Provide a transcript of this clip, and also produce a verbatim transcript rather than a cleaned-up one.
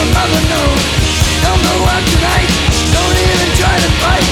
your mother know. Don't go out tonight, don't even try to fight.